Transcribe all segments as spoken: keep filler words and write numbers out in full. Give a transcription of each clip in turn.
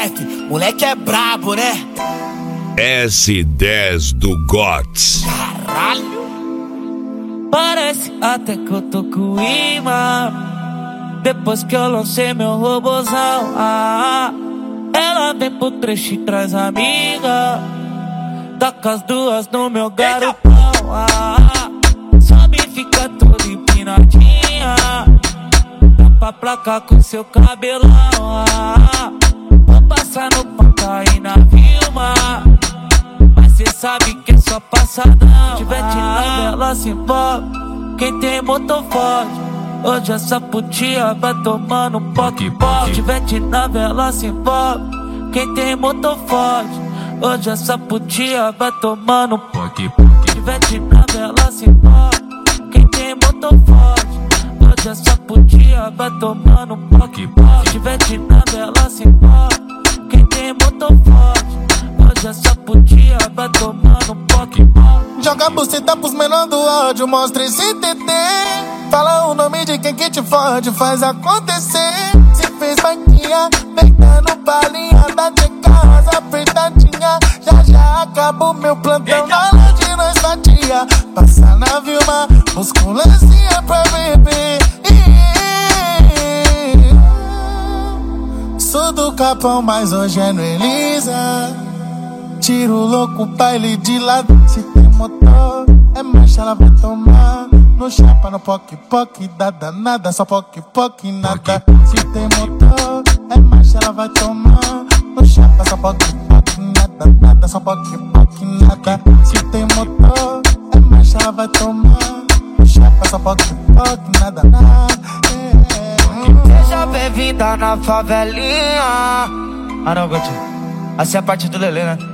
moleque, moleque é brabo, né? S dez do Gots. Caralho. Parece até que eu tô com imã. Depois que eu lancei meu robozão, ah, ela vem pro trecho e traz amiga. Taca as duas no meu garotão, ah, sobe e fica toda empinadinha. Tapa a placa com seu cabelão, ah, vou passar no panca e na Vilma. Mas cê sabe que é só passadão. Tivete na vela se envolve, quem tem motor forte. Hoje essa putia vai tomando um poque-poque. Tivete na vela se envolve, quem tem motor forte. Hoje essa putia vai tomando um poque-poque. Tivete na vela se envolve, quem tem motor forte. Hoje essa putia vai tomando um poque-poque. Tivete na vela se envolve, quem tem motor forte. Hoje essa putia vai tomando um poque-poque. Joga a buceta pros menor do ódio, mostra esse T T. Fala o nome de quem que te fode, faz acontecer. Se fez maquinha, peitando balinha da de casa apertadinha. Já já acaba o meu plantão na hora de nós fatia. Passa na Vilma, busca um lancinha pra beber. Sou do Capão, mas hoje é no Elisa. Tiro louco, baile de lado. Se tem motor, é marcha, ela vai tomar. No chapa, no poque-poque, dá danada, só poque-poque, nada. Se tem motor, é marcha, ela vai tomar. No chapa, só poque-poque, nada, nada, só poque-poque, nada. Se tem motor, é marcha, ela vai tomar. No chapa, só poque-poque, nada, nada. Seja bem-vinda na favelinha. Ah não, Gotinho, assim é a parte do Lelê, né?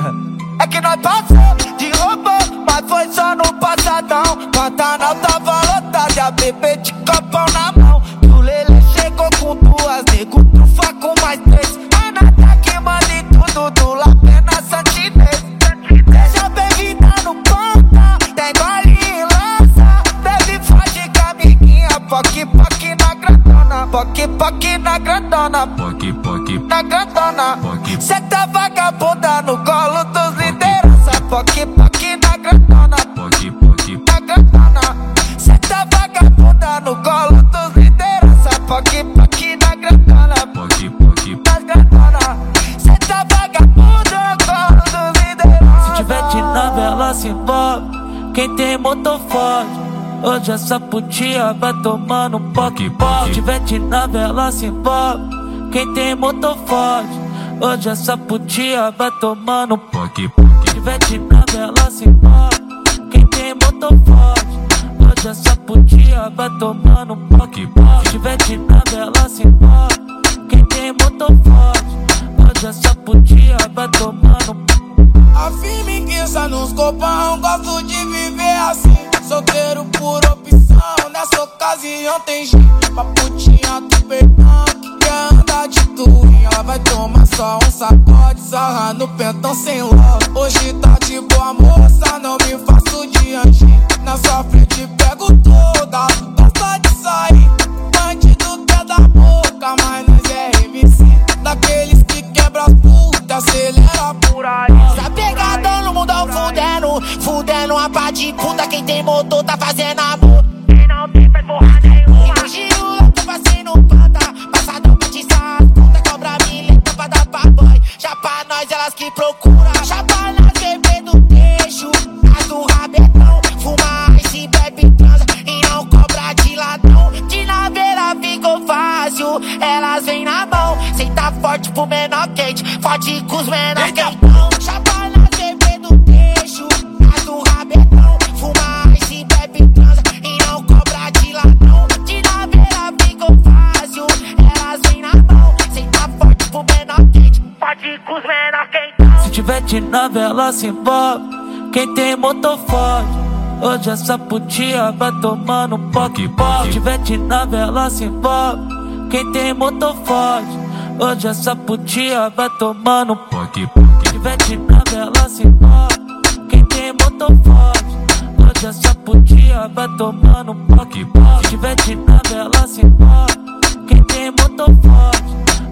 É que nós passamos de robô, mas foi só no passadão. Pantanal tava lotado e a bebê de copão na mão. E o Lelê chegou com duas, nego trufa com mais três. A nada que manda em tudo do Lapena Santinês. Seja bem-vinda no ponta, tem gole e lança. Bebe forte com a amiguinha, poque poque na grandona. Poque poque na grandona, poque poque na grandona. Cê tá vagabunda no colo dos liderança. Poque poque na grandona, poque poque na grandona. Cê tá vagabunda no colo dos liderança. Poque poque na grandona, poque poque na grandona. Cê tá vagabunda no colo dos liderança. Se tivete na vela se envolve, quem tem motor forte. Hoje essa putia vai tomando um poque-poque. Tivete na vela se envolve, quem tem motor forte. Hoje essa putia vai tomando um poque-poque. Tivete na vela se envolve, quem tem motor forte. Hoje essa putia vai tomando um poque-poque. Tivete na vela se envolve, quem tem motor forte. Hoje essa putia vai tomando um. A firmiguiça nos copão, gosto de viver assim. Solteiro por opção, nessa ocasião tem gente pra putinha do perdão que quer andar de touring. Ela vai tomar só um sacode, sarra no pentão sem love. Hoje tá de boa moça, não me faço de anjinho. Na sua frente pego toda, gosta de sair. Bandido quer da boca, mas nós é M C daqueles que quebra as putas, acelera por aí. Tá pegadão no mundão fudendo, fudendo uma pá de puta. Quem tem motor tá fazendo amor, quem não tem faz porra nenhuma. Imagina o louco passei no panta, passadão pra te as puta. Cobra mileta pra dar pra boy, já pra nós elas que procura. Já pra nós bebê do trecho, as do rabetão. Fuma ice, bebe, transa e não cobra de ladrão. De naveira ficou fácil, elas vêm na mão. Cê tá forte pro menor quente, forte com os menor quentão. Já pra nós bebê do trecho, as do rabetão. Fuma ice, bebe, transa e não cobra de ladrão. De naveira ficou fácil, elas vêm na mão. Cê tá forte pro menor quente, forte com os menor quentão. Se tivete na vela se envolve, quem tem motor forte. Hoje essa putia vai tomando um poque-poque. Tivete na vela se envolve, quem tem motor forte. Hoje essa putia vai tomando um poque-poque. Tivete na vela se envolve, quem tem motor forte. Hoje essa putia vai tomando um poque-poque. Tivete na vela se envolve, quem tem motor forte. Hoje essa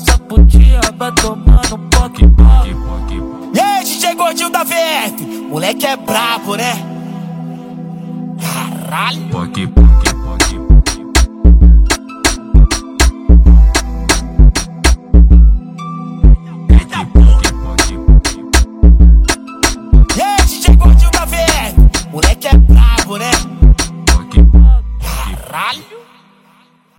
essa putinha vai tomando poque, poque. E aí, D J Gordinho da V F, moleque é brabo, né? Caralho. Poque, poque.